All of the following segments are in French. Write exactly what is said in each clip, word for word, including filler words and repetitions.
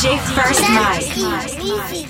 J First Mike.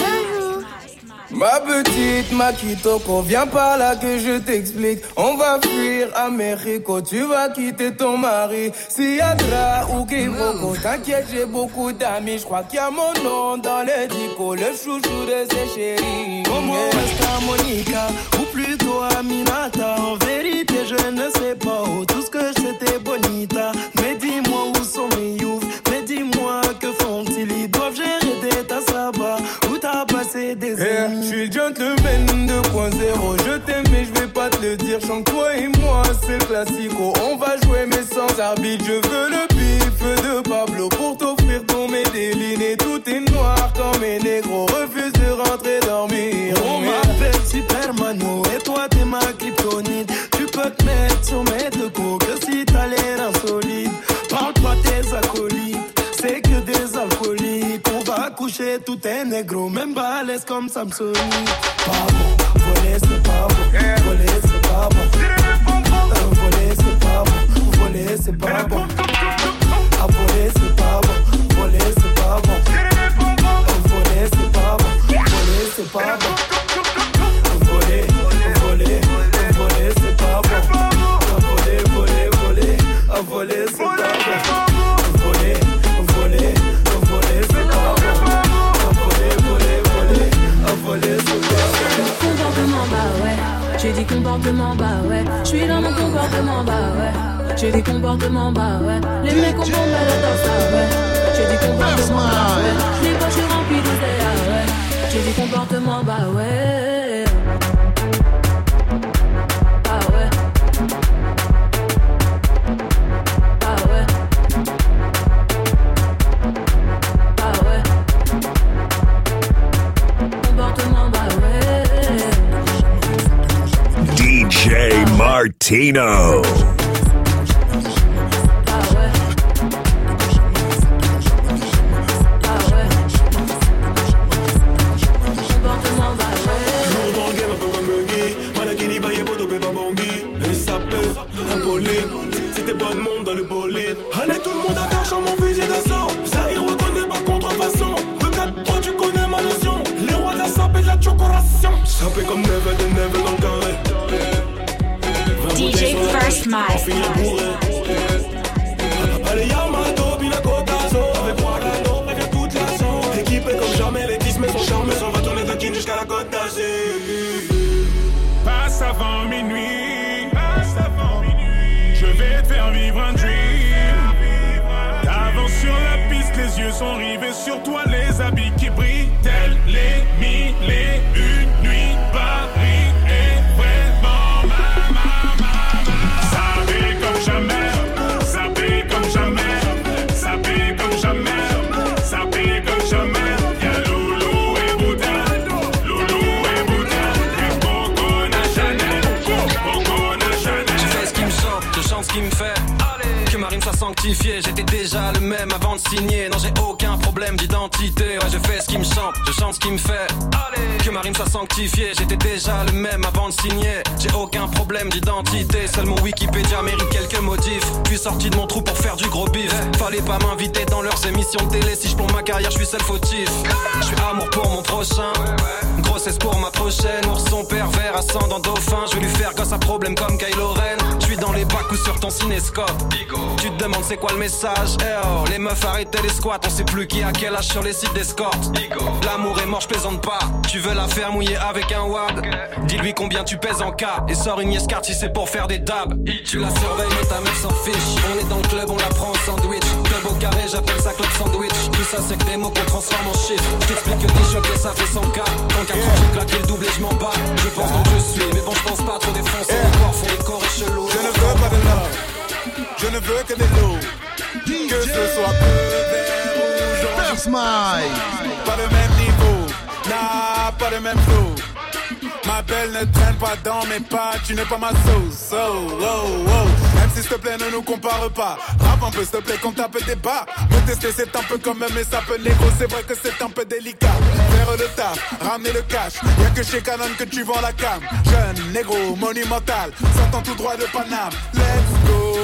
Ma petite Makitoko, viens par là que je t'explique. On va fuir à Mexico, tu vas quitter ton mari. Si Adra ou Kiboko, t'inquiète, j'ai beaucoup d'amis. Je crois qu'il y a mon nom dans les dico, le chouchou de ses chéris. Como esta Monica, ou plutôt Aminata. En vérité, je ne sais pas où, tout ce que je sais t'es bonita. Mais dis-moi où sont mes youths, mais dis-moi que font-ils. Ils doivent gérer des tasses là-bas, où t'as passé des yeah, années. je suis le gentleman deux point zéro. Je t'aime mais je vais pas te le dire. Chante toi et moi c'est le classico. On va jouer mais sans arbitre. Je veux le bif de Pablo pour t'offrir ton Medellin. Et tout est noir quand mes négros refusent de rentrer dormir. On m'appelle Supermano et toi t'es ma kryptonite. Tu peux te mettre sur mes deux coups que si t'as l'air insolite. Parle pas tes acolytes, c'est que des alcooliques. On va coucher tout est négro, même balèze comme Samsonite. Pas bon, voler c'est pas bon, voler c'est pas bon. Voler c'est pas bon, voler c'est pas bon. À voler c'est pas bon, voler c'est pas bon. Voler c'est pas bon, voler c'est pas bon. Voler, voler, voler c'est pas bon. Voler, voler, voler, à voler c'est pas bon. Voler, voler, voler c'est pas bon. Voler, voler, voler, à voler c'est pas bon. Comportement bah ouais, j'ai dit comportement bah ouais. J'suis dans mon comportement bah ouais. J'ai dit comportement bah ouais. Les mecs ont bombé la danse ah ouais. J'ai dit comportement bah ouais. Les poches j'suis rempli d'oseille ah ouais. J'ai dit comportement bah ouais. Ah ouais. Ah ouais. Ah ouais. Comportement bah ouais. D J Martino. Allez tout le monde à cœur, mon fusil d'assaut. Ça y reconnaît pas contrefaçon. Regarde toi tu connais ma notion. Les rois de la sape et de la chocoration. Sapé comme never de never dans le carré. D J First Mike. Allez Yamato, puis la Côte d'Azur. Avec moi Rado, prévient toute la zone. Équipé comme jamais, les dix mais sont charmés. On va tourner de Kin jusqu'à la Côte d'Azur. Passe avant minuit, passe avant minuit. Je vais te faire vivre un dream. T'avances sur la piste, les yeux sont rivés sur toi, les habits qui brillent, tels les mille et une nuits. Paris est vraiment ma, ma, ma, ma. Ça brille comme jamais, ça brille comme jamais, ça brille comme jamais, ça brille comme jamais. Y'a Loulou et Bouddha, Loulou et Bouddha, et Coco na Chanel, Coco na Chanel. Je fais ce qui me chante, je chante ce qui me fait. Que ma rime soit sanctifiée, j'étais déjà le même avant de signer. Non j'ai aucun problème d'identité. Ouais je fais ce qui me chante, je chante ce qui me fait. Que ma rime soit sanctifiée, j'étais déjà le même avant de signer. J'ai aucun problème d'identité. Seul mon Wikipédia mérite quelques modifs. Puis sorti de mon trou pour faire du gros bif. Fallait pas m'inviter dans leurs émissions de télé. Si je pour ma carrière je suis seul fautif. Je suis amour pour mon prochain, grossesse pour ma prochaine. Ourson pervers ascendant dauphin. Je vais lui faire gosse à problème comme Kylo Ren. Je suis dans les bacs ou sur ton cinéscope. Tu te demandes c'est quoi le message? Eh oh, les meufs arrêtez les squats. On sait plus qui a quel âge sur les sites d'escorte. L'amour est mort, je plaisante pas. Tu veux la faire mouiller avec un wad? Dis-lui combien tu pèses en cas. Et sors une yescarte si c'est pour faire des dabs. Tu la surveilles mais ta meuf s'en fiche. On est dans le club, on la prend au sandwich. Club au carré, j'appelle ça club sandwich. Tout ça c'est que des mots qu'on transforme en chiffres. Je t'explique que des chocs et ça fait cent K. En quatre ans j'ai claqué le double et je m'en bats. Je pense donc je suis, mais bon je pense pas trop défoncer. Les corps font des corps et chelous. Je ne veux pas de love, je ne veux que des loups. Que ce soit bleu, vert ou jaune. First Mike. Pas de même niveau, nah, pas de même flow. Ma belle ne traîne pas dans mes pas, tu n'es pas ma sauce. Oh, oh, oh. Même si s'il te plaît ne nous compare pas. Rappe un peu s'il te plaît qu'on tape des bas. Me tester c'est un peu comme même mais ça peut négro. C'est vrai que c'est un peu délicat. Faire le taf, ramener le cash. Y'a que chez Canon que tu vends la cam. Jeune, négro, monumental. Sortant tout droit de Paname. Let's go.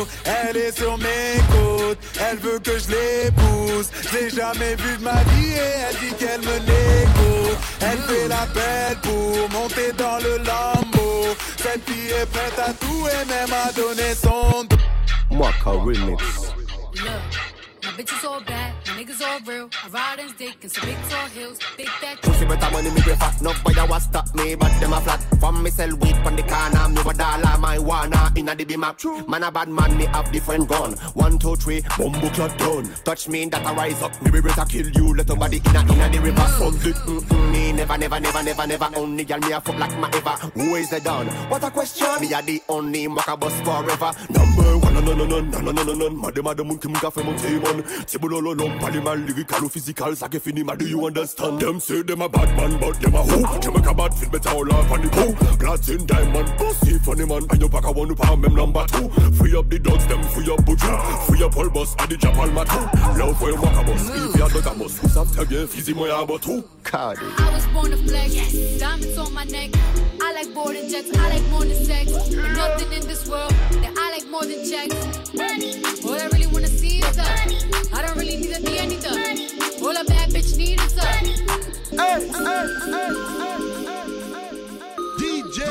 Elle est sur mes côtes, elle veut que je l'épouse. Je l'ai jamais vue de ma vie et elle dit qu'elle me négo. Elle fait la belle pour monter dans le Lambo. Cette fille est prête à tout et même à donner son dos. Mwaka remix. My bitches all bad, my niggas all real. I ride and stick in some big tall hills, big fat. Pussy better money me pay fat. No boy a was stop me, but them a flat. From me sell weed from the corner, me a dollar marijuana inna the bima. Man a bad man, me have different gun. One, two, three, bumbo clot done. Touch me that I rise up, me be better kill you. Let nobody inna inna the river. Something mm-mm, me never, never, never, never, never. Only girl me a fuck like my ever. Who is the done? What a question? Me a the only mwaka boss forever. Number one, no no no no no no no no no. Madam madam mun kim ka fe mon timon. Tibulolo long palimal lyrical physical. Sake fini ma do you understand? Them say them a bad man but them a who? Them a bad feel better all up on the poo. Platin diamond, pussy funny man. And you pack a one who palm them number two. Free up the dogs, them free up butcher. Free up all boss and the jump all my two. Love for your walk boss. If you are not a boss, who's after again? Fizzy moya about two. Cardi. I was born to flex, diamonds on my neck. I like boarding jets, I like more than sex. But nothing in this world that I like more than checks. All I really wanna see is us. I don't really need a D, I need the. All a bad bitch need is us. Hey, hey, hey, hey, D J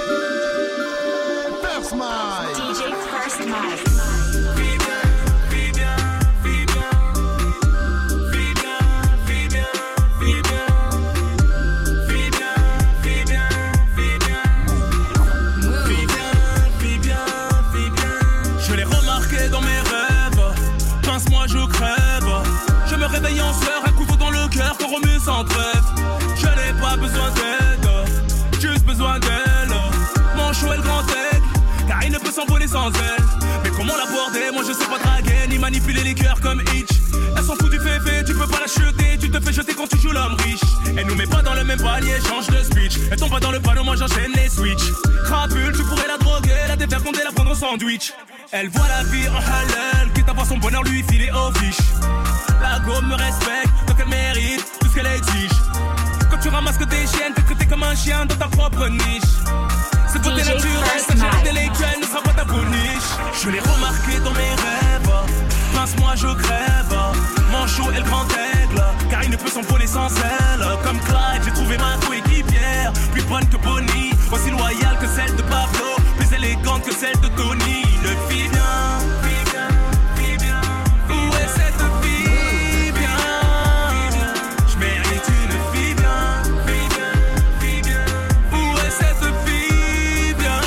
First Mike. D J First Mike. Réveille en sueur, un couteau dans le cœur, qu'on remue sans trêve. Je n'ai pas besoin d'aide, juste besoin d'elle. Mon chou est le grand aigle, car il ne peut s'envoler sans elle. Mais comment l'aborder, moi je sais pas draguer, ni manipuler les cœurs comme Hitch. Elle s'en fout du féfé, tu peux pas la jeter, tu te fais jeter quand tu joues l'homme riche. Elle nous met pas dans le même panier, change de speech. Elle tombe pas dans le panneau, moi j'enchaîne les switches. Crapule, tu pourrais la droguer, la défaire compter, la prendre au sandwich. Elle voit la vie en halal, quitte à voir son bonheur lui filer au fiche. La go me respecte, donc elle mérite tout ce qu'elle exige. Quand tu ramasses que des chiennes, t'es traité comme un chien dans ta propre niche. Cette beauté naturelle, cette chair intellectuelle ne sera pas ta boniche. Je l'ai remarqué dans mes rêves, pince-moi je crève. Mon chou est le grand aigle, car il ne peut s'envoler sans elle. Comme Clyde, j'ai trouvé ma coéquipière, plus bonne que Bonnie, aussi loyale que celle de Pablo, plus élégante que celle de Tony. Le fille bien, fille bien, fille bien. Où est cette fille bien? Je mérite une fille bien, fille bien, fille bien. Où est cette fille bien?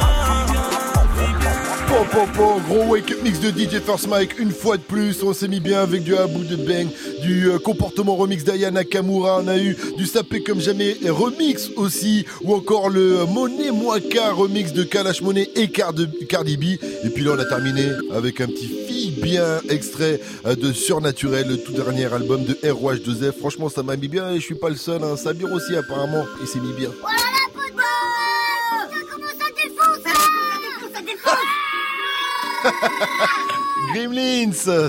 Po, po, po, gros wake-up mix de D J First Mike, une fois de plus, on s'est mis bien avec du Abou de Bang, du euh, comportement remix d'Ayana Nakamura, on a eu du Sapé comme jamais remix aussi, ou encore le Monet Mwaka remix de Kalash Monet et Cardi B, et puis là on a terminé avec un petit fille bien extrait de Surnaturel, le tout dernier album de R O H deux F, franchement ça m'a mis bien et je suis pas le seul, hein. Sabir aussi apparemment, il s'est mis bien. Voilà la football! Ça commence à défoncer! Ça défonce, ça défonce! Gremlins.